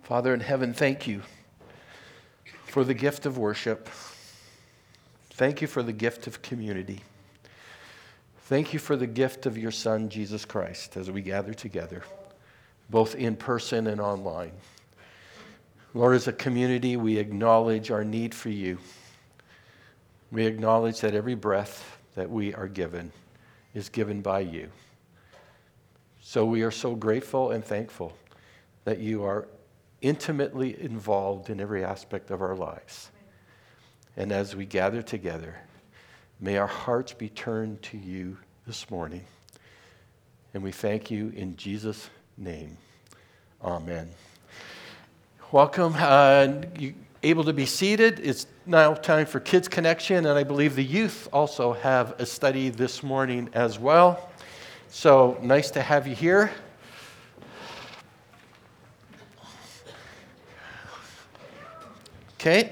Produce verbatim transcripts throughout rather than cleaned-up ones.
Father in heaven, thank you for the gift of worship. Thank you for the gift of community. Thank you for the gift of your Son, Jesus Christ, as we gather together, both in person and online. Lord, as a community, we acknowledge our need for you. We acknowledge that every breath that we are given is given by you. So we are so grateful and thankful that you are intimately involved in every aspect of our lives. And as we gather together, may our hearts be turned to you this morning. And we thank you in Jesus' name. Amen. Welcome. Uh, you able to be seated? It's now time for Kids Connection, and I believe the youth also have a study this morning as well. So nice to have you here. Okay.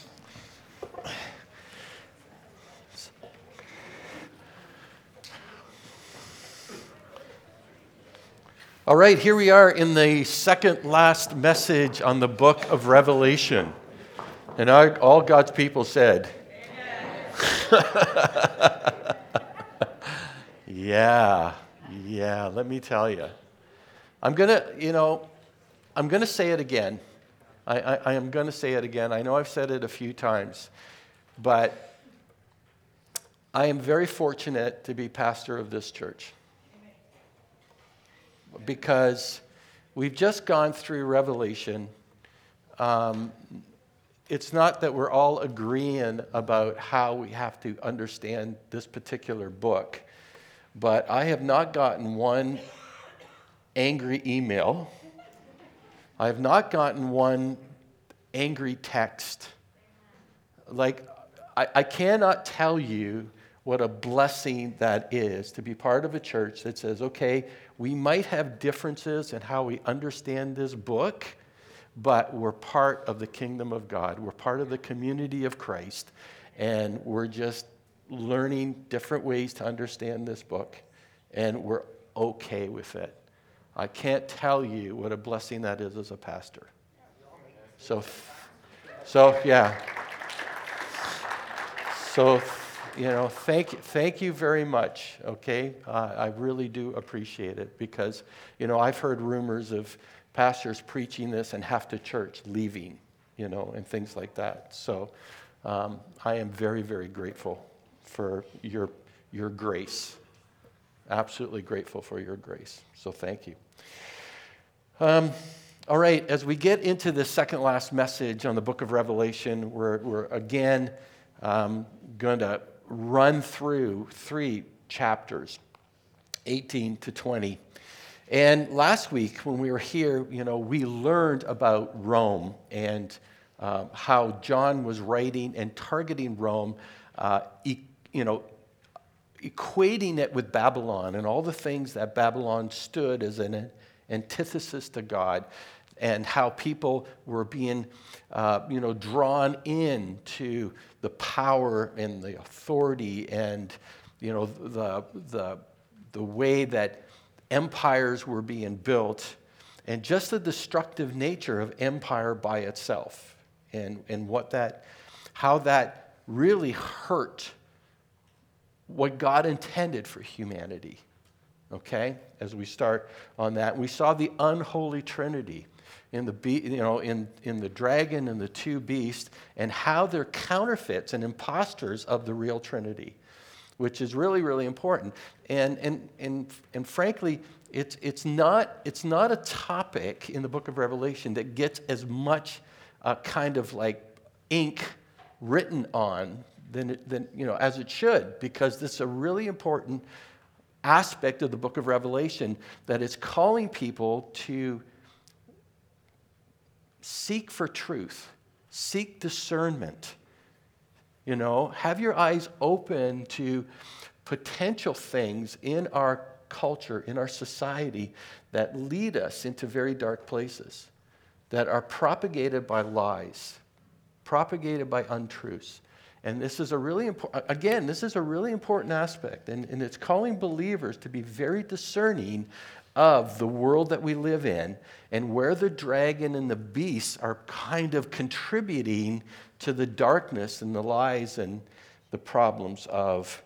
All right, here we are in the second last message on the book of Revelation. And our, all God's people said, yeah, yeah, let me tell you. I'm going to, you know, I'm going to say it again. I, I, I am going to say it again. I know I've said it a few times, but I am very fortunate to be pastor of this church because we've just gone through Revelation. Um, it's not that we're all agreeing about how we have to understand this particular book, but I have not gotten one angry email. I have not gotten one angry text. Like, I, I cannot tell you what a blessing that is to be part of a church that says, okay, we might have differences in how we understand this book, but we're part of the kingdom of God. We're part of the community of Christ, and we're just learning different ways to understand this book, and we're okay with it. I can't tell you what a blessing that is as a pastor. So, so yeah. So, you know, thank thank you very much. Okay, uh, I really do appreciate it because, you know, I've heard rumors of pastors preaching this and half the church leaving, you know, and things like that. So, um, I am very very grateful for your your grace. Absolutely grateful for your grace. So thank you. Um, all right, as we get into the second last message on the book of Revelation, we're, we're again um, going to run through three chapters, eighteen to twenty. And last week when we were here, you know, we learned about Rome and uh, how John was writing and targeting Rome, uh, e- you know, equating it with Babylon and all the things that Babylon stood as an antithesis to God, and how people were being, uh, you know, drawn into the power and the authority and, you know, the the the way that empires were being built, and just the destructive nature of empire by itself, and and what that, how that really hurt what God intended for humanity, okay? As we start on that, we saw the unholy trinity in the be- you know in in the dragon and the two beasts, and how they're counterfeits and imposters of the real Trinity, which is really really important. And and and and frankly, it's it's not it's not a topic in the book of Revelation that gets as much uh, kind of like ink written on than, it, than you know as it should, because this is a really important aspect of the book of Revelation, that it's calling people to seek for truth, seek discernment. You know, have your eyes open to potential things in our culture, in our society, that lead us into very dark places, that are propagated by lies, propagated by untruths. And this is a really important, again, this is a really important aspect. And, and it's calling believers to be very discerning of the world that we live in and where the dragon and the beast are kind of contributing to the darkness and the lies and the problems of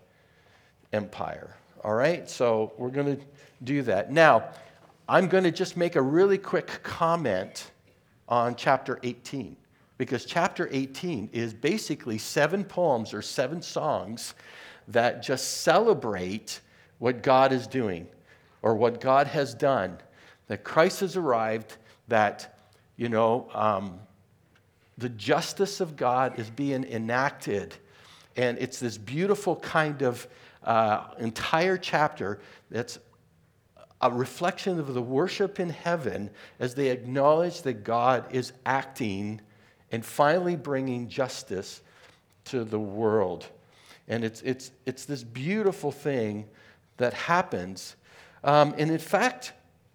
empire. All right? So we're going to do that. Now, I'm going to just make a really quick comment on chapter eighteen, because chapter eighteen is basically seven poems or seven songs that just celebrate what God is doing or what God has done, that Christ has arrived, that, you know, um, the justice of God is being enacted. And it's this beautiful kind of uh, entire chapter that's a reflection of the worship in heaven as they acknowledge that God is acting and finally bringing justice to the world. And it's, it's, it's this beautiful thing that happens. Um, and in fact,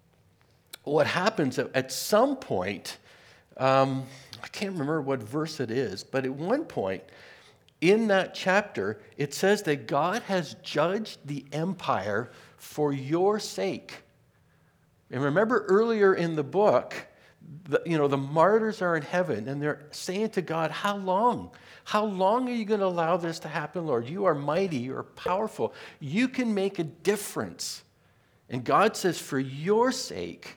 what happens at, at some point, um, I can't remember what verse it is, but at one point in that chapter, it says that God has judged the empire for your sake. And remember earlier in the book, the, you know, the martyrs are in heaven and they're saying to God, how long? How long are you going to allow this to happen, Lord? You are mighty, you are powerful. You can make a difference. And God says, for your sake,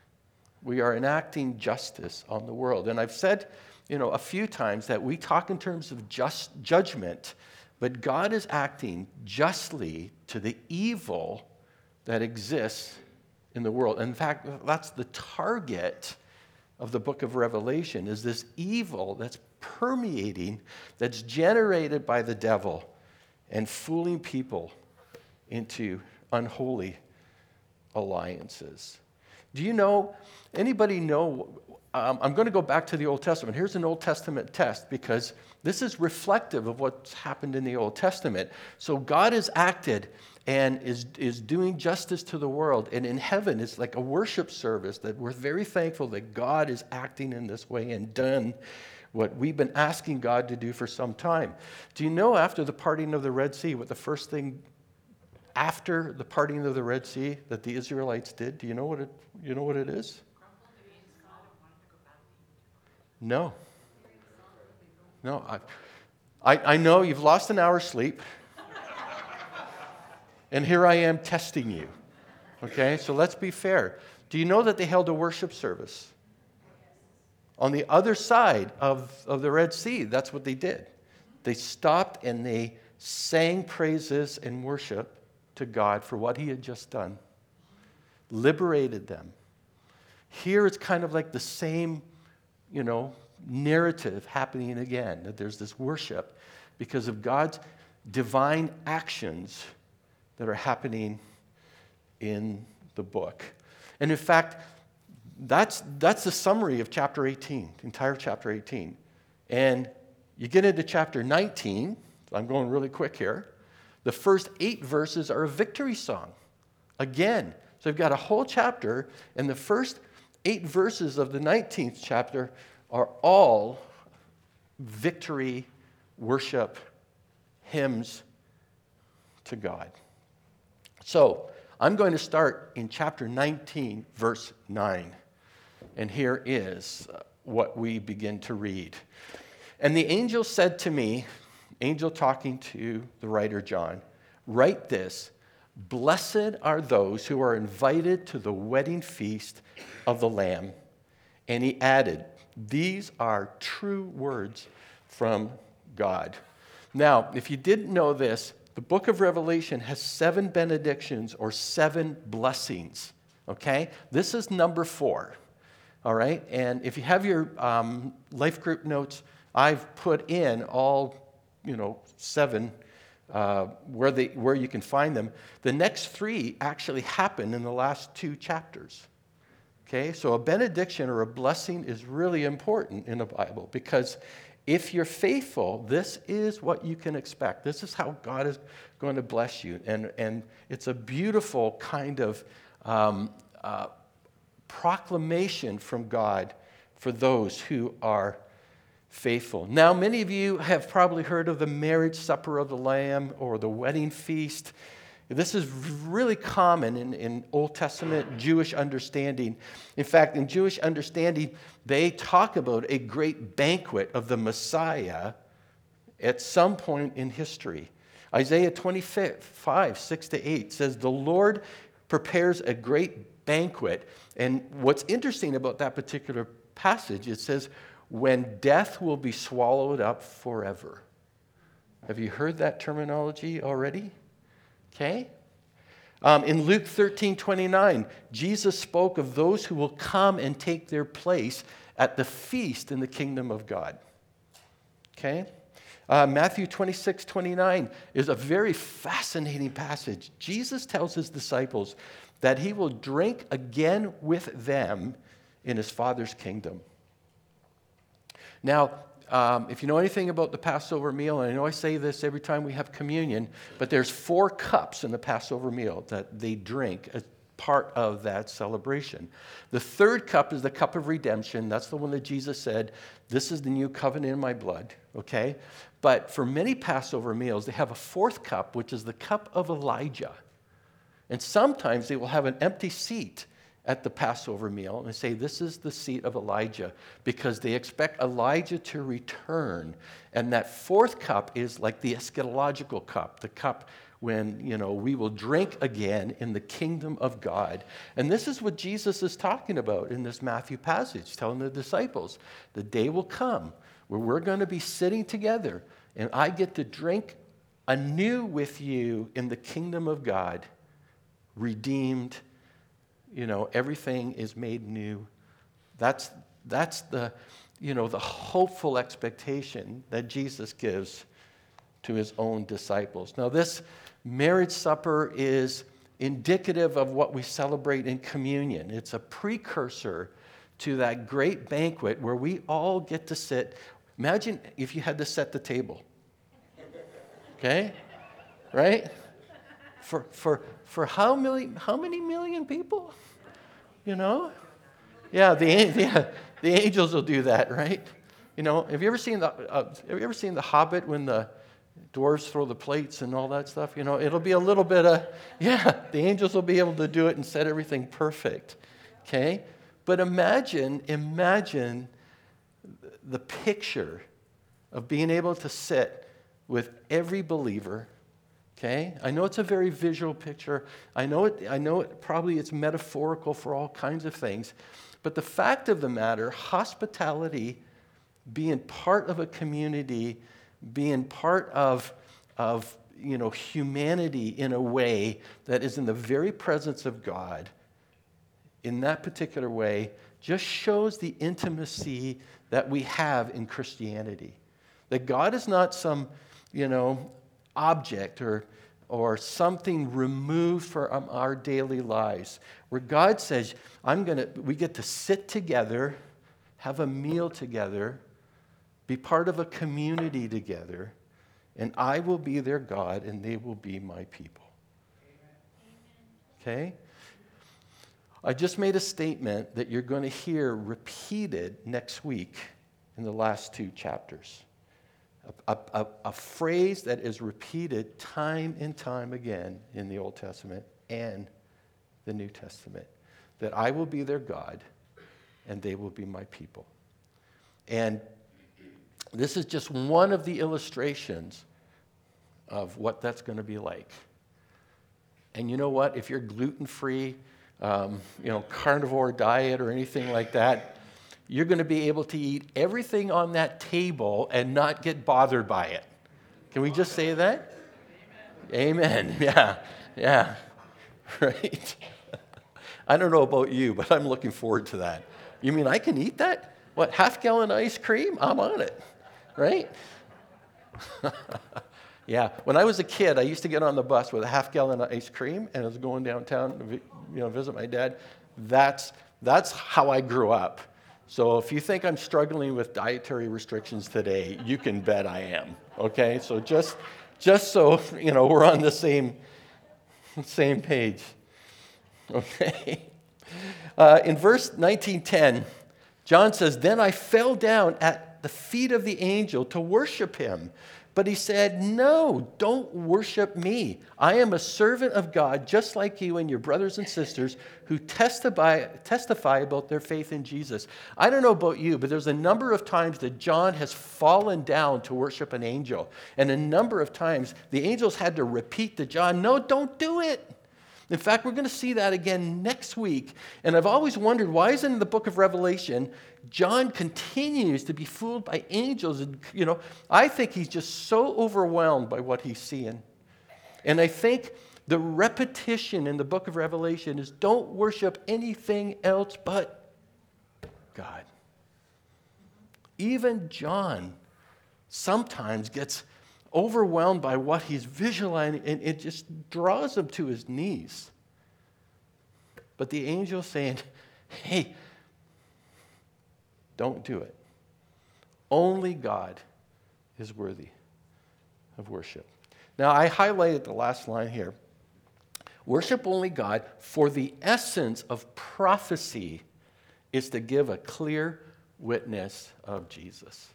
we are enacting justice on the world. And I've said, you know, a few times that we talk in terms of just judgment, but God is acting justly to the evil that exists in the world. In fact, that's the target of the book of Revelation, is this evil that's permeating, that's generated by the devil and fooling people into unholy alliances. Do you know, anybody know, um, I'm going to go back to the Old Testament. Here's an Old Testament test because this is reflective of what's happened in the Old Testament. So God has acted and is, is doing justice to the world. And in heaven, it's like a worship service that we're very thankful that God is acting in this way and done what we've been asking God to do for some time. Do you know after the parting of the Red Sea, what the first thing after the parting of the Red Sea that the Israelites did? Do you know what it, you know what it is? No. No. I, I, I know you've lost an hour's sleep. And here I am testing you. Okay, so let's be fair. Do you know that they held a worship service? On the other side of, of the Red Sea, that's what they did. They stopped and they sang praises and worship to God for what he had just done. Liberated them. Here it's kind of like the same, you know, narrative happening again, that there's this worship because of God's divine actions that are happening in the book. And in fact, that's, that's the summary of chapter eighteen, the entire chapter eighteen. And you get into chapter nineteen, I'm going really quick here. The first eight verses are a victory song. Again, so you've got a whole chapter, and the first eight verses of the nineteenth chapter are all victory, worship, hymns to God. So I'm going to start in chapter nineteen, verse nine. And here is what we begin to read. And the angel said to me, angel talking to the writer John, write this, blessed are those who are invited to the wedding feast of the Lamb. And he added, these are true words from God. Now, if you didn't know this, the book of Revelation has seven benedictions or seven blessings, okay? This is number four, all right? And if you have your um, life group notes, I've put in all, you know, seven uh, where they where you can find them. The next three actually happen in the last two chapters, okay? So a benediction or a blessing is really important in the Bible because if you're faithful, this is what you can expect. This is how God is going to bless you. And, and it's a beautiful kind of um, uh, proclamation from God for those who are faithful. Now, many of you have probably heard of the marriage supper of the Lamb or the wedding feast. This is really common in, in Old Testament Jewish understanding. In fact, in Jewish understanding, they talk about a great banquet of the Messiah at some point in history. Isaiah twenty-five, six to eight says, the Lord prepares a great banquet. And what's interesting about that particular passage, it says, when death will be swallowed up forever. Have you heard that terminology already? Okay. Um, in Luke thirteen twenty-nine, Jesus spoke of those who will come and take their place at the feast in the kingdom of God. Okay. Uh, Matthew twenty-six twenty-nine is a very fascinating passage. Jesus tells his disciples that he will drink again with them in his Father's kingdom. Now, Um, if you know anything about the Passover meal, and I know I say this every time we have communion, but there's four cups in the Passover meal that they drink as part of that celebration. The third cup is the cup of redemption. That's the one that Jesus said, this is the new covenant in my blood, okay? But for many Passover meals, they have a fourth cup, which is the cup of Elijah. And sometimes they will have an empty seat at the Passover meal and say, this is the seat of Elijah, because they expect Elijah to return. And that fourth cup is like the eschatological cup, the cup when, you know, we will drink again in the kingdom of God. And this is what Jesus is talking about in this Matthew passage, telling the disciples, the day will come where we're going to be sitting together and I get to drink anew with you in the kingdom of God, redeemed. You know, everything is made new. That's, that's the, you know, the hopeful expectation that Jesus gives to his own disciples. Now, this marriage supper is indicative of what we celebrate in communion. It's a precursor to that great banquet where we all get to sit. Imagine if you had to set the table. Okay? Right? For, for, for how many, how many million people? You know? Yeah, the, yeah, the angels will do that, right? You know, have you ever seen the uh, have you ever seen The Hobbit when the dwarves throw the plates and all that stuff? You know, it'll be a little bit of, yeah, the angels will be able to do it and set everything perfect. Okay? But imagine, imagine the picture of being able to sit with every believer. Okay? I know it's a very visual picture. I know it, I know it probably it's metaphorical for all kinds of things. But the fact of the matter, hospitality, being part of a community, being part of, of you know, humanity in a way that is in the very presence of God, in that particular way, just shows the intimacy that we have in Christianity. That God is not some, you know, object or, or something removed from our daily lives. Where God says, I'm gonna, we get to sit together, have a meal together, be part of a community together, and I will be their God and they will be my people. Okay? I just made a statement that you're going to hear repeated next week in the last two chapters. A, a, a phrase that is repeated time and time again in the Old Testament and the New Testament. That I will be their God and they will be my people. And this is just one of the illustrations of what that's going to be like. And you know what? If you're gluten-free, um, you know, carnivore diet or anything like that, you're going to be able to eat everything on that table and not get bothered by it. Can we just say that? Amen. Amen. Yeah. Yeah. Right. I don't know about you, but I'm looking forward to that. You mean I can eat that? What, half gallon ice cream? I'm on it. Right? Yeah. When I was a kid, I used to get on the bus with a half gallon of ice cream, and I was going downtown to, you know, visit my dad. That's that's how I grew up. So if you think I'm struggling with dietary restrictions today, you can bet I am. Okay? So just just so you know, we're on the same same page. Okay. Uh, in verse nineteen ten, John says, "Then I fell down at the feet of the angel to worship him. But he said, no, don't worship me. I am a servant of God, just like you and your brothers and sisters who testify, testify about their faith in Jesus. I don't know about you, but there's a number of times that John has fallen down to worship an angel. And a number of times the angels had to repeat to John, no, don't do it. In fact, we're going to see that again next week. And I've always wondered, why isn't in the book of Revelation, John continues to be fooled by angels? And, you know, I think he's just so overwhelmed by what he's seeing. And I think the repetition in the book of Revelation is don't worship anything else but God. Even John sometimes gets overwhelmed by what he's visualizing, and it just draws him to his knees. But the angel's saying, hey, don't do it. Only God is worthy of worship. Now, I highlighted the last line here. Worship only God, for the essence of prophecy is to give a clear witness of Jesus.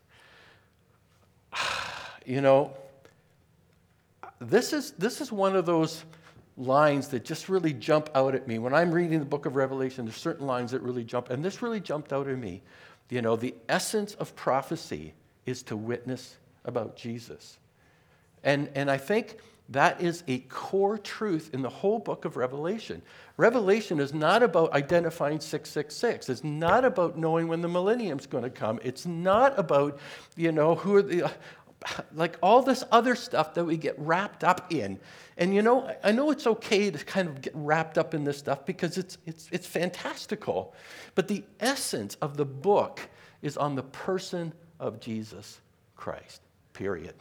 You know, This is, this is one of those lines that just really jump out at me. When I'm reading the book of Revelation, there's certain lines that really jump, and this really jumped out at me. You know, the essence of prophecy is to witness about Jesus. And, and I think that is a core truth in the whole book of Revelation. Revelation is not about identifying six six six. It's not about knowing when the millennium's going to come. It's not about, you know, who are the... like all this other stuff that we get wrapped up in. And you know, I know it's okay to kind of get wrapped up in this stuff because it's it's it's fantastical. But the essence of the book is on the person of Jesus Christ, period.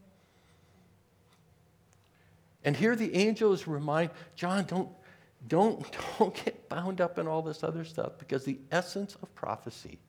And here the angels remind John, don't, don't, don't get bound up in all this other stuff, because the essence of prophecy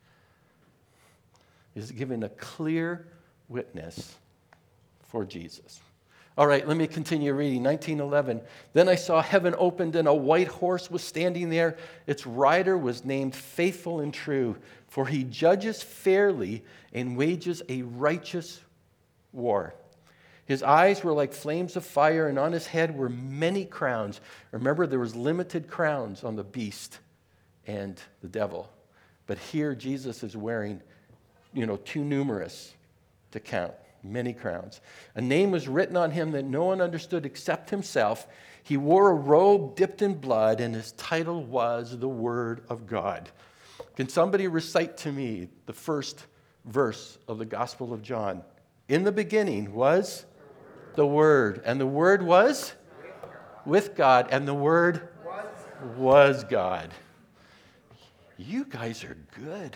is giving a clear witness for Jesus. All right, let me continue reading. nineteen eleven. Then I saw heaven opened, and a white horse was standing there. Its rider was named Faithful and True, for he judges fairly and wages a righteous war. His eyes were like flames of fire, and on his head were many crowns. Remember, there was limited crowns on the beast and the devil. But here Jesus is wearing, you know, too numerous to count, many crowns. A name was written on him that no one understood except himself. He wore a robe dipped in blood, and his title was the Word of God. Can somebody recite to me the first verse of the Gospel of John? In the beginning was the Word, and the Word was with God, and the Word was God. You guys are good.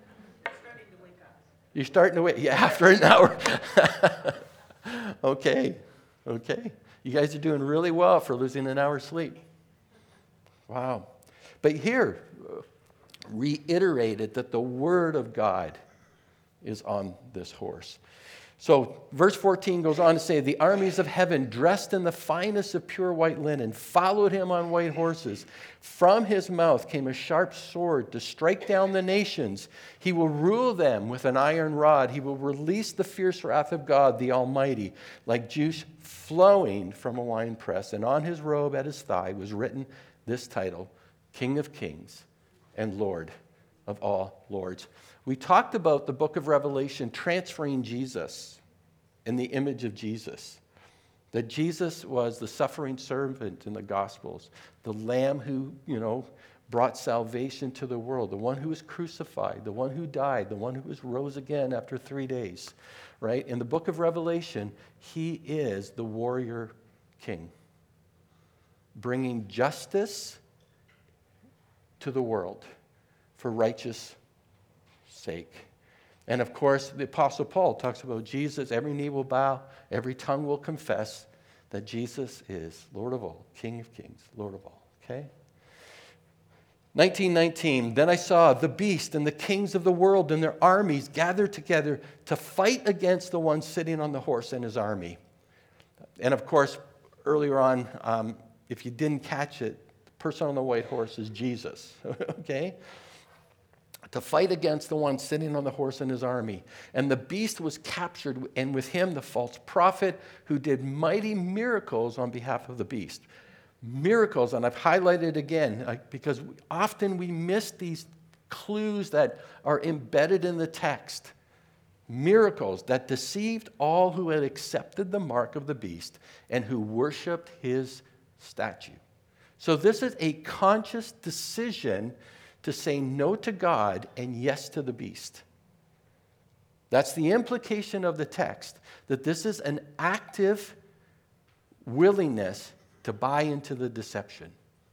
You're starting to wait. Yeah, after an hour. okay, okay. You guys are doing really well for losing an hour's sleep. Wow. But here, reiterated that the Word of God is on this horse. So verse fourteen goes on to say, the armies of heaven, dressed in the finest of pure white linen, followed him on white horses. From his mouth came a sharp sword to strike down the nations. He will rule them with an iron rod. He will release the fierce wrath of God, the Almighty, like juice flowing from a winepress. And on his robe at his thigh was written this title, King of Kings and Lord of all lords. We talked about the book of Revelation transferring Jesus in the image of Jesus. That Jesus was the suffering servant in the Gospels, the Lamb who, you know, brought salvation to the world, the one who was crucified, the one who died, the one who was rose again after three days, right? In the book of Revelation, he is the warrior king, bringing justice to the world for righteous sake. And of course, the Apostle Paul talks about Jesus. Every knee will bow, every tongue will confess that Jesus is Lord of all, King of kings, Lord of all. Okay? nineteen nineteen, then I saw the beast and the kings of the world and their armies gathered together to fight against the one sitting on the horse and his army. And of course, earlier on, um, if you didn't catch it, the person on the white horse is Jesus. Okay? to fight against the one sitting on the horse and his army. And the beast was captured, and with him the false prophet who did mighty miracles on behalf of the beast. Miracles, and I've highlighted again because often we miss these clues that are embedded in the text. Miracles that deceived all who had accepted the mark of the beast and who worshiped his statue. So this is a conscious decision to say no to God and yes to the beast. That's the implication of the text, that this is an active willingness to buy into the deception.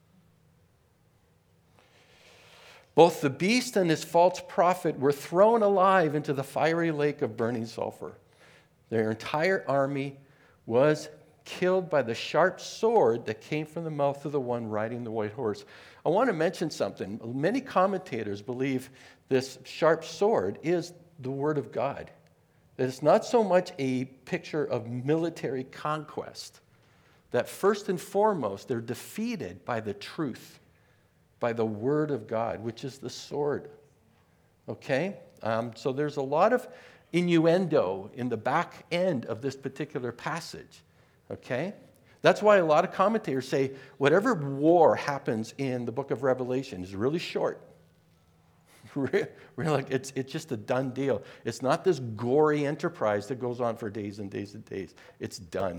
Both the beast and his false prophet were thrown alive into the fiery lake of burning sulfur. Their entire army was killed by the sharp sword that came from the mouth of the one riding the white horse. I want to mention something. Many commentators believe this sharp sword is the word of God. That it's not so much a picture of military conquest, that first and foremost, they're defeated by the truth, by the word of God, which is the sword. Okay? Um, so there's a lot of innuendo in the back end of this particular passage. Okay? That's why a lot of commentators say whatever war happens in the book of Revelation is really short. Really, like it's, it's just a done deal. It's not this gory enterprise that goes on for days and days and days. It's done.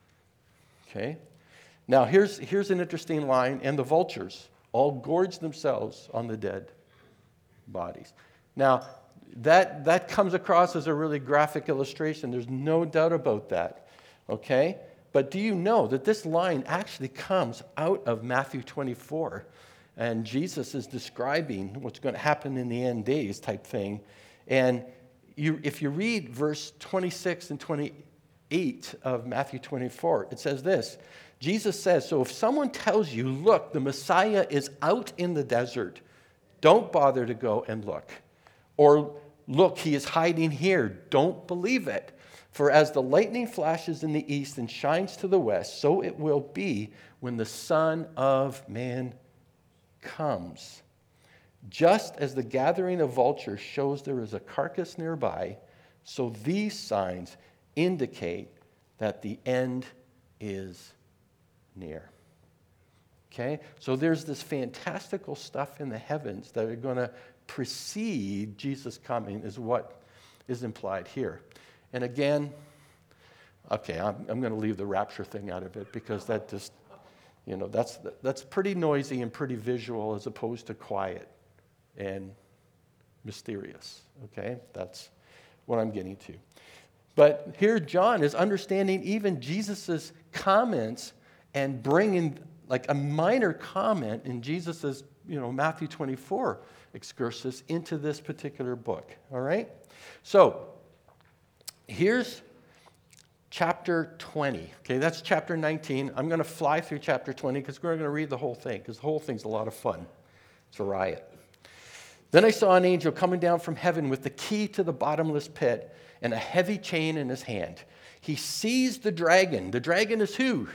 Okay? Now, here's, here's an interesting line. And the vultures all gorged themselves on the dead bodies. Now, that, that comes across as a really graphic illustration. There's no doubt about that. Okay? But do you know that this line actually comes out of Matthew twenty-four? And Jesus is describing what's going to happen in the end days type thing. And you, if you read verse twenty-six and twenty-eight of Matthew twenty-four, it says this. Jesus says, so if someone tells you, look, the Messiah is out in the desert, don't bother to go and look. Or, look, he is hiding here. Don't believe it. For as the lightning flashes in the east and shines to the west, so it will be when the Son of Man comes. Just as the gathering of vultures shows there is a carcass nearby, so these signs indicate that the end is near. Okay? So there's this fantastical stuff in the heavens that are going to precede Jesus' coming, is what is implied here. And again, okay, I'm, I'm going to leave the rapture thing out of it because that just, you know, that's that's pretty noisy and pretty visual as opposed to quiet and mysterious. Okay? That's what I'm getting to. But here John is understanding even Jesus' comments and bringing like a minor comment in Jesus' you know, Matthew twenty-four excursus into this particular book. All right? So, here's chapter twenty. Okay, that's chapter nineteen. I'm going to fly through chapter twenty because we're going to read the whole thing because the whole thing's a lot of fun. It's a riot. Then I saw an angel coming down from heaven with the key to the bottomless pit and a heavy chain in his hand. He seized the dragon. The dragon is who?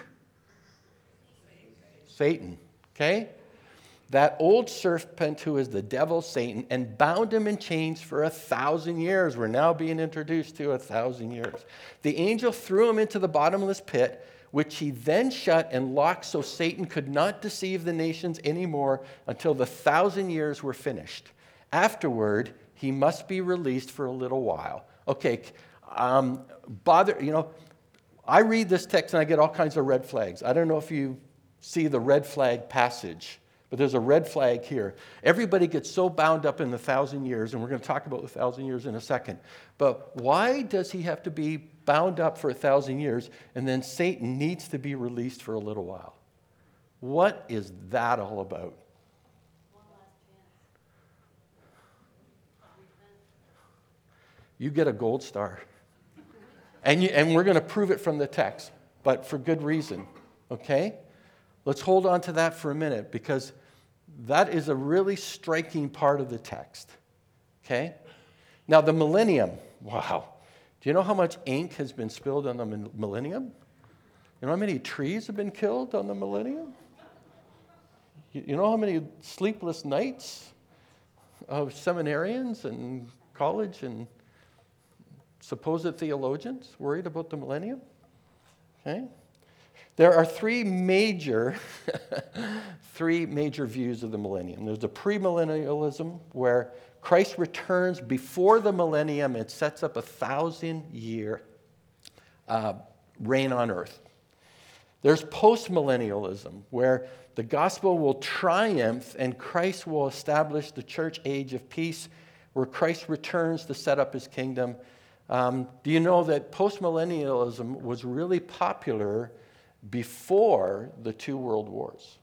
Satan. Okay? That old serpent who is the devil, Satan, and bound him in chains for a thousand years. We're now being introduced to a thousand years. The angel threw him into the bottomless pit, which he then shut and locked so Satan could not deceive the nations anymore until the thousand years were finished. Afterward, he must be released for a little while. Okay, um, bother, you know, I read this text and I get all kinds of red flags. I don't know if you see the red flag passage. But there's a red flag here. Everybody gets so bound up in the thousand years, and we're going to talk about the thousand years in a second. But why does he have to be bound up for a thousand years, and then Satan needs to be released for a little while? What is that all about? One last chance. You get a gold star. And, you, and we're going to prove it from the text, but for good reason. Okay? Let's hold on to that for a minute, because that is a really striking part of the text. Okay? Now, the millennium. Wow. Do you know how much ink has been spilled on the millennium? You know how many trees have been killed on the millennium? You know how many sleepless nights of seminarians and college and supposed theologians worried about the millennium? Okay. There are three major, three major views of the millennium. There's the premillennialism, where Christ returns before the millennium and sets up a thousand-year uh, reign on earth. There's postmillennialism, where the gospel will triumph and Christ will establish the church age of peace, where Christ returns to set up his kingdom. Um, do you know that postmillennialism was really popular before the two world wars?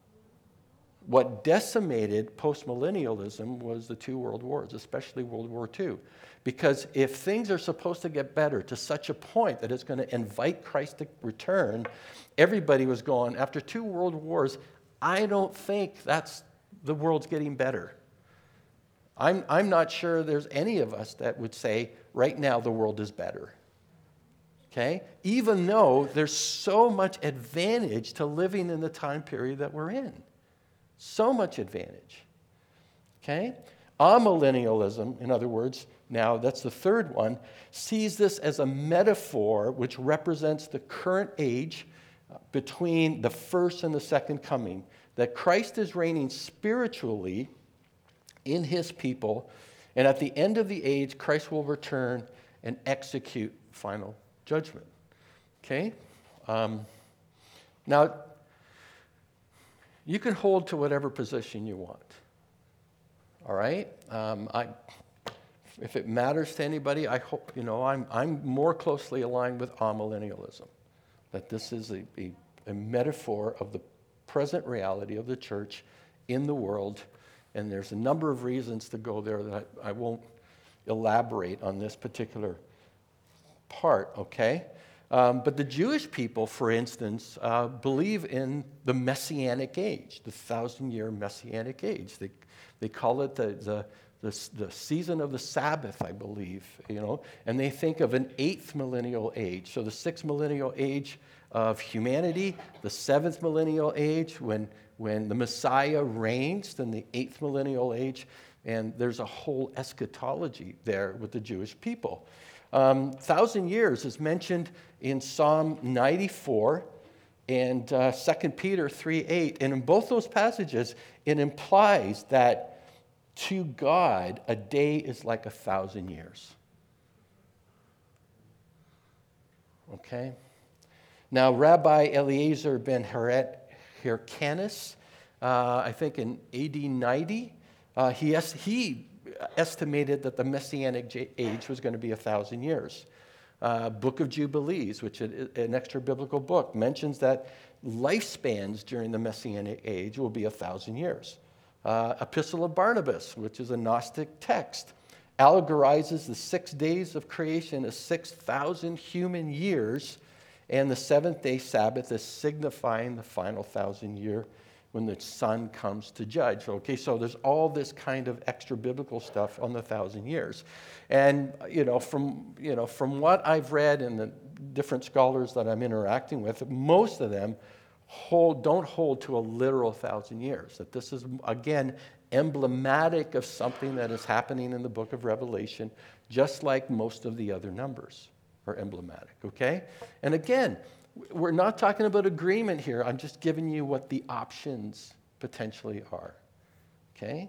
What decimated postmillennialism was the two world wars, especially World War Two. Because if things are supposed to get better to such a point that it's going to invite Christ to return, everybody was going, after two world wars, I don't think that's the world's getting better. I'm, I'm not sure there's any of us that would say, right now the world is better. Okay? Even though there's so much advantage to living in the time period that we're in. So much advantage. Okay? Amillennialism, in other words, now that's the third one, sees this as a metaphor which represents the current age between the first and the second coming. That Christ is reigning spiritually in his people, and at the end of the age, Christ will return and execute final judgment. Okay? Um, now, you can hold to whatever position you want. All right? Um, I, if it matters to anybody, I hope, you know, I'm, I'm more closely aligned with amillennialism. That this is a, a, a metaphor of the present reality of the church in the world. And there's a number of reasons to go there that I, I won't elaborate on this particular part, okay? Um, but the Jewish people, for instance, uh, believe in the Messianic age, the thousand-year Messianic age. They, they call it the, the, the, the season of the Sabbath, I believe, you know, and they think of an eighth millennial age. So the sixth millennial age of humanity, the seventh millennial age when, when the Messiah reigns, then the eighth millennial age, and there's a whole eschatology there with the Jewish people. Um, thousand years is mentioned in Psalm ninety-four and uh, Second Peter three eight. And in both those passages, it implies that to God, a day is like a thousand years. Okay? Now, Rabbi Eliezer ben Hyrcanus, uh, I think in A D ninety, uh, he, es- he estimated that the Messianic age was going to be a thousand years. Uh, Book of Jubilees, which is an extra biblical book, mentions that lifespans during the Messianic age will be a thousand years. Uh, Epistle of Barnabas, which is a Gnostic text, allegorizes the six days of creation as six thousand human years, and the seventh day Sabbath is signifying the final thousand year when the Son comes to judge. Okay, so there's all this kind of extra biblical stuff on the thousand years. And, you know, from, you know, from what I've read and the different scholars that I'm interacting with, most of them hold, don't hold to a literal thousand years. That this is, again, emblematic of something that is happening in the book of Revelation, just like most of the other numbers are emblematic, okay? And again, we're not talking about agreement here. I'm just giving you what the options potentially are. Okay?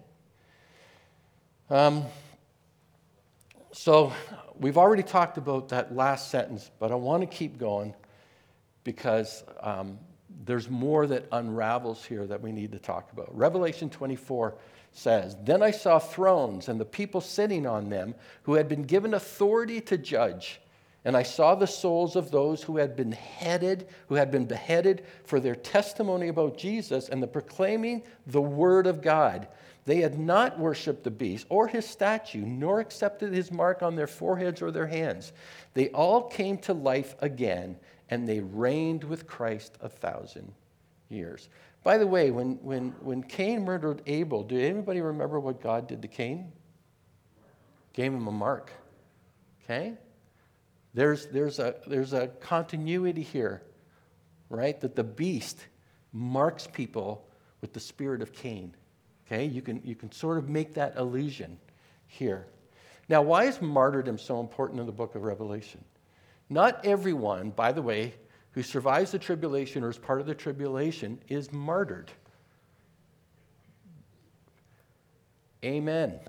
Um, so we've already talked about that last sentence, but I want to keep going because um, there's more that unravels here that we need to talk about. Revelation twenty-four says, "Then I saw thrones and the people sitting on them who had been given authority to judge. And I saw the souls of those who had been beheaded, who had been beheaded for their testimony about Jesus and the proclaiming the word of God. They had not worshipped the beast or his statue, nor accepted his mark on their foreheads or their hands. They all came to life again, and they reigned with Christ a thousand years." By the way, when, when, when Cain murdered Abel, do anybody remember what God did to Cain? Gave him a mark. Okay? There's, there's, a, there's a continuity here, right? That the beast marks people with the spirit of Cain. Okay, you can, you can sort of make that illusion here. Now, why is martyrdom so important in the book of Revelation? Not everyone, by the way, who survives the tribulation or is part of the tribulation is martyred. Amen.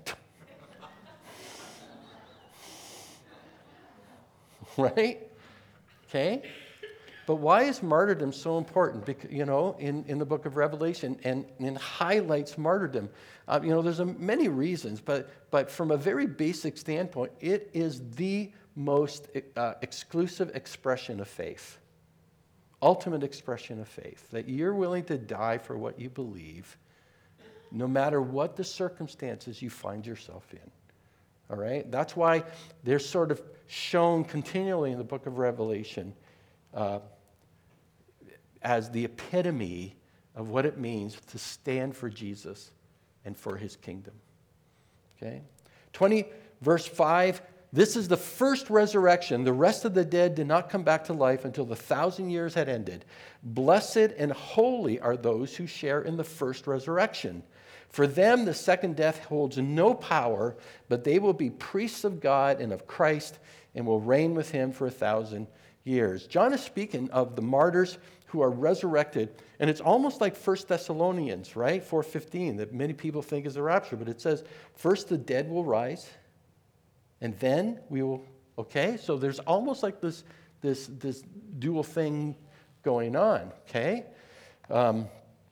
Right? Okay? But why is martyrdom so important? Because, you know, in, in the book of Revelation, and, and highlights martyrdom. Uh, you know, there's a, many reasons, but, but from a very basic standpoint, it is the most uh, exclusive expression of faith. Ultimate expression of faith. That you're willing to die for what you believe, no matter what the circumstances you find yourself in. All right? That's why they're sort of shown continually in the book of Revelation uh, as the epitome of what it means to stand for Jesus and for his kingdom. Okay? twenty, verse five, this is the first resurrection. The rest of the dead did not come back to life until the thousand years had ended. Blessed and holy are those who share in the first resurrection. For them, the second death holds no power, but they will be priests of God and of Christ and will reign with him for a thousand years. John is speaking of the martyrs who are resurrected, and it's almost like First Thessalonians, right? four fifteen, that many people think is the rapture, but it says, first the dead will rise, and then we will, okay? So there's almost like this, this, this dual thing going on, okay? Um,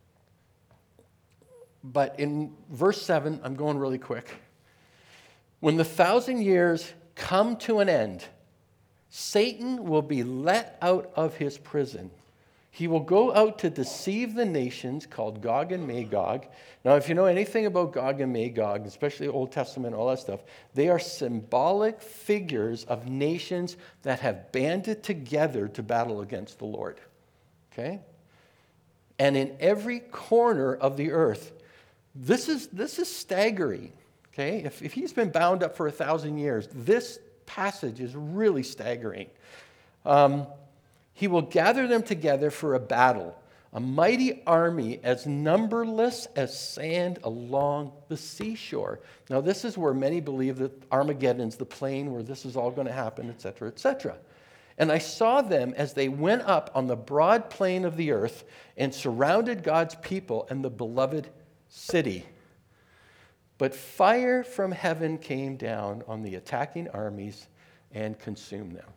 but in verse seven, I'm going really quick. When the thousand years come to an end, Satan will be let out of his prison. He will go out to deceive the nations called Gog and Magog. Now, if you know anything about Gog and Magog, especially Old Testament, all that stuff, they are symbolic figures of nations that have banded together to battle against the Lord. Okay? And in every corner of the earth, this is, this is staggering. Okay? If, if he's been bound up for a thousand years, this passage is really staggering. Um, He will gather them together for a battle, a mighty army as numberless as sand along the seashore. Now, this is where many believe that Armageddon's the plain where this is all going to happen, et cetera, et cetera. And I saw them as they went up on the broad plain of the earth and surrounded God's people and the beloved city. But fire from heaven came down on the attacking armies and consumed them.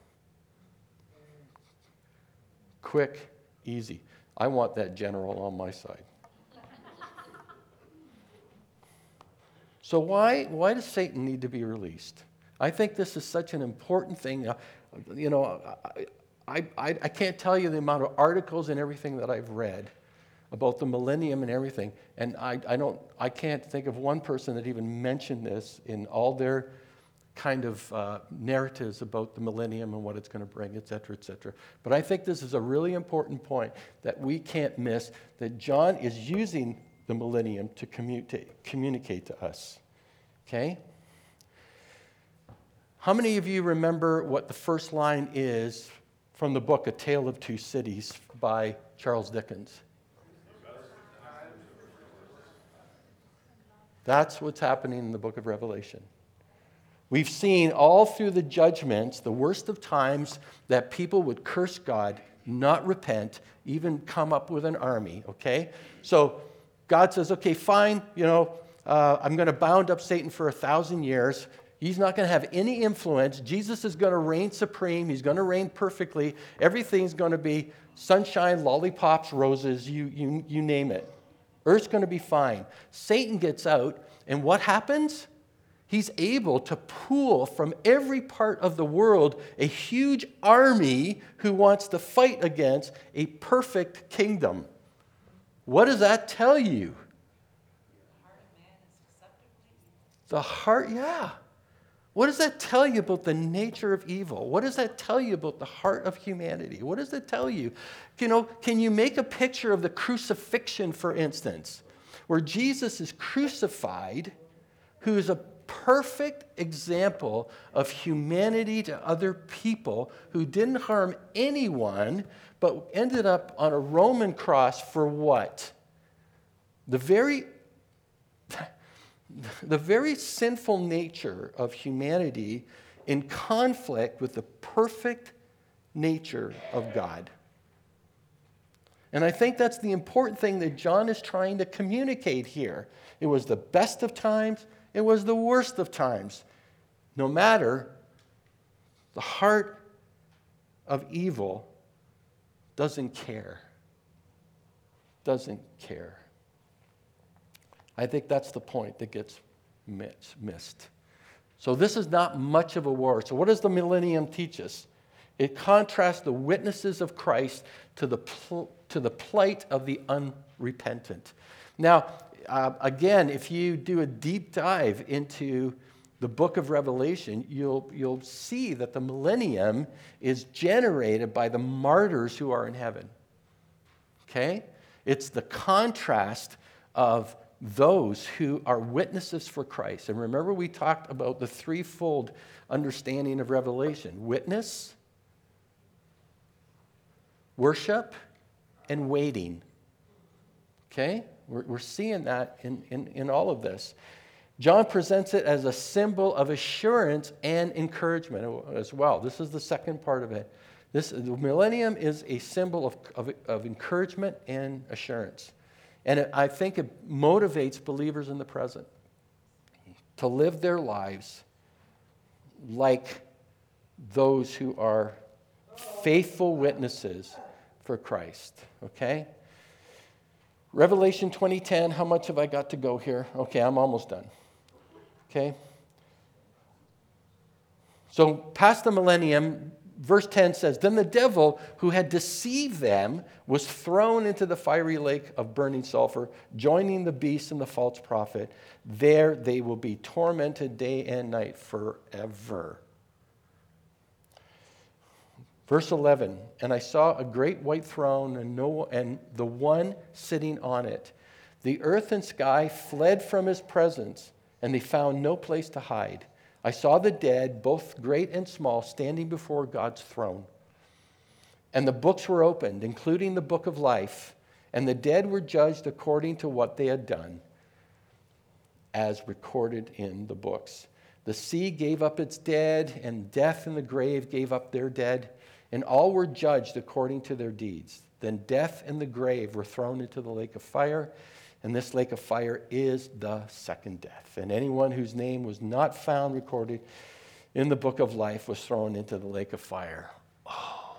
Quick, easy. I want that general on my side. So why, why does Satan need to be released? I think this is such an important thing. Uh, you know, I, I, I can't tell you the amount of articles and everything that I've read about the millennium and everything, and I, I don't, I can't think of one person that even mentioned this in all their kind of uh, narratives about the millennium and what it's going to bring, et cetera, et cetera. But I think this is a really important point that we can't miss, that John is using the millennium to communicate, communicate to us. Okay? How many of you remember what the first line is from the book A Tale of Two Cities by Charles Dickens? That's what's happening in the book of Revelation. We've seen all through the judgments, the worst of times, that people would curse God, not repent, even come up with an army, okay? So God says, okay, fine, you know, uh, I'm going to bound up Satan for a thousand years. He's not going to have any influence. Jesus is going to reign supreme. He's going to reign perfectly. Everything's going to be sunshine, lollipops, roses, you, you, you name it. Earth's going to be fine. Satan gets out, and what happens? He's able to pool from every part of the world a huge army who wants to fight against a perfect kingdom. What does that tell you? The heart, yeah. What does that tell you about the nature of evil? What does that tell you about the heart of humanity? What does it tell you? You know, can you make a picture of the crucifixion, for instance, where Jesus is crucified, who is a perfect example of humanity to other people, who didn't harm anyone, but ended up on a Roman cross for what? The very the very sinful nature of humanity in conflict with the perfect nature of God. And I think that's the important thing that John is trying to communicate here. It was the best of times, it was the worst of times. No matter, the heart of evil doesn't care. Doesn't care. I think that's the point that gets missed. So this is not much of a war. So what does the millennium teach us? It contrasts the witnesses of Christ to the pl- to the plight of the unrepentant. Now, uh, again, if you do a deep dive into the book of Revelation, you'll you'll see that the millennium is generated by the martyrs who are in heaven. Okay? It's the contrast of those who are witnesses for Christ. And remember, we talked about the threefold understanding of Revelation: witness, worship, and waiting. Okay? We're, we're seeing that in, in, in all of this. John presents it as a symbol of assurance and encouragement as well. This is the second part of it. This, the millennium is a symbol of, of, of encouragement and assurance. And it, I think it motivates believers in the present to live their lives like those who are faithful witnesses for Christ. Okay? Revelation twenty ten, how much have I got to go here? Okay, I'm almost done. Okay? So, past the millennium, verse ten says, "Then the devil who had deceived them was thrown into the fiery lake of burning sulfur, joining the beast and the false prophet. There they will be tormented day and night forever." Verse eleven, "And I saw a great white throne and no and the one sitting on it. The earth and sky fled from his presence, and they found no place to hide. I saw the dead, both great and small, standing before God's throne. And the books were opened, including the book of life, and the dead were judged according to what they had done, as recorded in the books. The sea gave up its dead, and death and the grave gave up their dead, and all were judged according to their deeds. Then death and the grave were thrown into the lake of fire, and this lake of fire is the second death. And anyone whose name was not found recorded in the book of life was thrown into the lake of fire." Oh.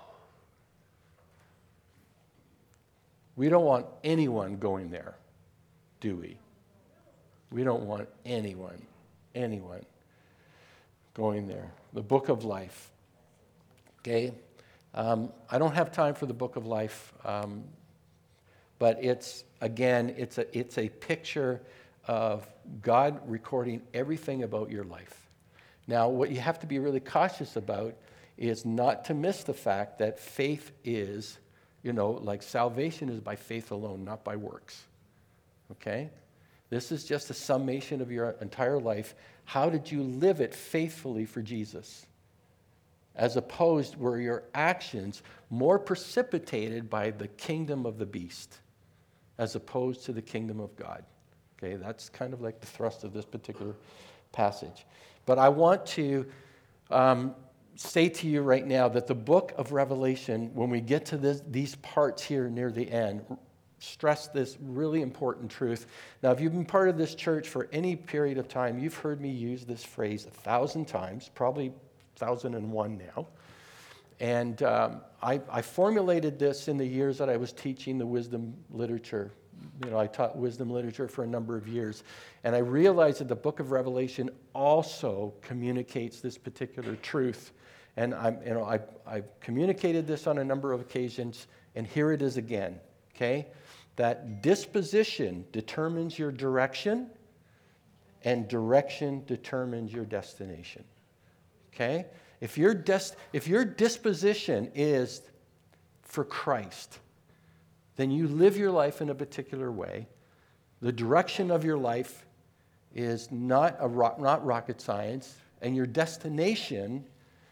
We don't want anyone going there, do we? We don't want anyone, anyone going there. The book of life. Okay? Um, I don't have time for the book of life, um, but it's, again, it's a, it's a picture of God recording everything about your life. Now, what you have to be really cautious about is not to miss the fact that faith is, you know, like salvation is by faith alone, not by works. Okay? This is just a summation of your entire life. How did you live it faithfully for Jesus? As opposed, were your actions more precipitated by the kingdom of the beast as opposed to the kingdom of God? Okay, that's kind of like the thrust of this particular passage. But I want to um, say to you right now that the book of Revelation, when we get to this, these parts here near the end, stress this really important truth. Now, if you've been part of this church for any period of time, you've heard me use this phrase a thousand times, probably thousand and one now. And um, I, I formulated this in the years that I was teaching the wisdom literature. You know, I taught wisdom literature for a number of years. And I realized that the book of Revelation also communicates this particular truth. And I'm, you know, I, I've communicated this on a number of occasions, and here it is again, okay? That disposition determines your direction, and direction determines your destination. Okay? If your, des- if your disposition is for Christ, then you live your life in a particular way. The direction of your life is not, a ro- not rocket science, and your destination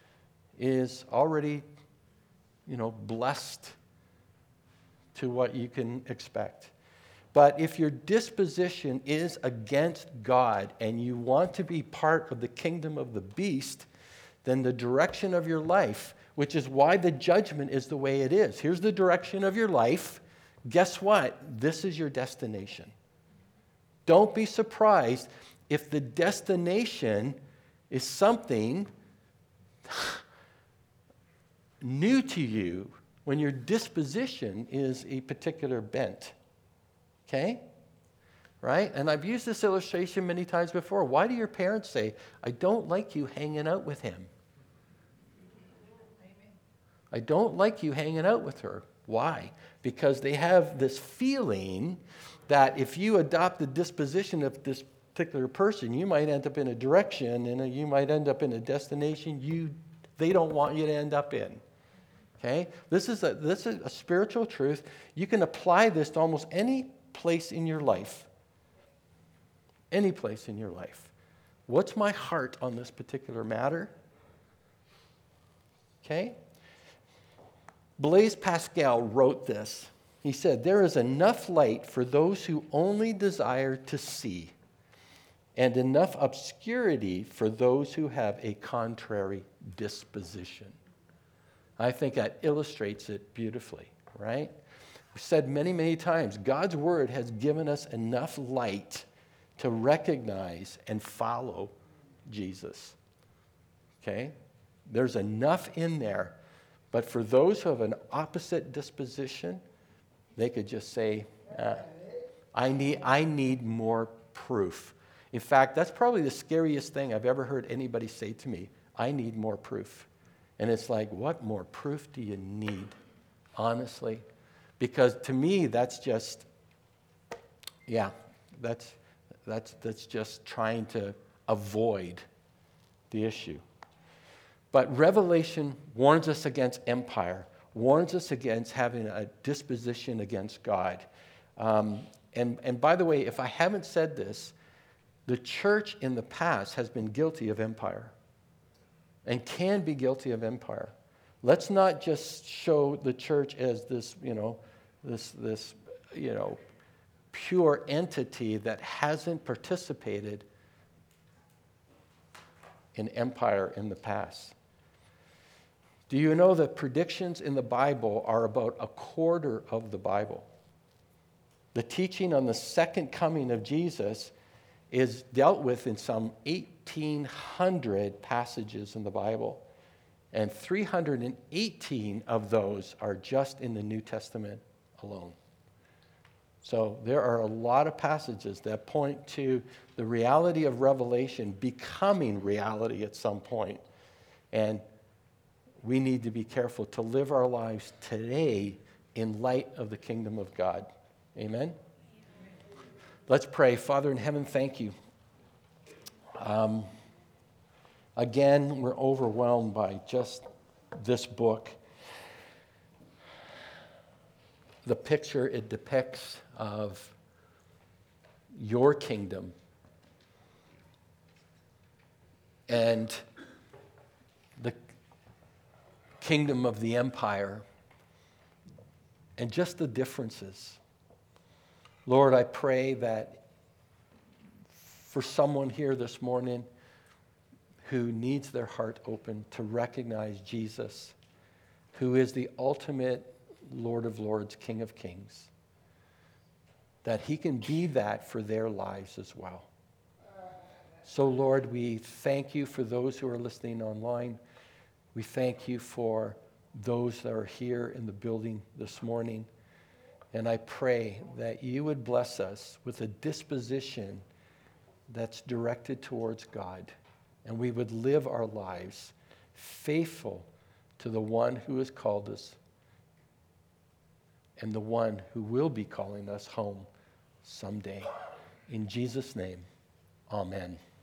is already, you know, blessed to what you can expect. But if your disposition is against God and you want to be part of the kingdom of the beast, then the direction of your life, which is why the judgment is the way it is. Here's the direction of your life. Guess what? This is your destination. Don't be surprised if the destination is something new to you when your disposition is a particular bent. Okay? Right? And I've used this illustration many times before. Why do your parents say, I don't like you hanging out with him? I don't like you hanging out with her. Why? Because they have this feeling that if you adopt the disposition of this particular person, you might end up in a direction and you might end up in a destination you they don't want you to end up in. Okay? This is a this is a spiritual truth. You can apply this to almost any place in your life. Any place in your life. What's my heart on this particular matter? Okay? Blaise Pascal wrote this. He said, there is enough light for those who only desire to see, and enough obscurity for those who have a contrary disposition. I think that illustrates it beautifully, right? We've said many, many times, God's word has given us enough light to recognize and follow Jesus. Okay? There's enough in there. But for those who have an opposite disposition, they could just say, uh, I need, I need more proof. In fact, that's probably the scariest thing I've ever heard anybody say to me. I need more proof. And it's like, what more proof do you need, honestly? Because to me, that's just, yeah, that's, that's, that's just trying to avoid the issue. But Revelation warns us against empire, warns us against having a disposition against God. Um, and, and by the way, if I haven't said this, the church in the past has been guilty of empire and can be guilty of empire. Let's not just show the church as this, you know, this, this, you know, pure entity that hasn't participated in empire in the past. Do you know that predictions in the Bible are about a quarter of the Bible? The teaching on the second coming of Jesus is dealt with in some eighteen hundred passages in the Bible, and three hundred eighteen of those are just in the New Testament alone. So there are a lot of passages that point to the reality of Revelation becoming reality at some point. And we need to be careful to live our lives today in light of the kingdom of God. Amen? Let's pray. Father in heaven, thank you. Um, again, we're overwhelmed by just this book. The picture it depicts of your kingdom and the kingdom of the empire and just the differences. Lord, I pray that for someone here this morning who needs their heart open to recognize Jesus, who is the ultimate Lord of Lords, King of Kings, that he can be that for their lives as well. So, Lord, we thank you for those who are listening online. We thank you for those that are here in the building this morning. And I pray that you would bless us with a disposition that's directed towards God. And we would live our lives faithful to the one who has called us and the one who will be calling us home someday. In Jesus' name, amen.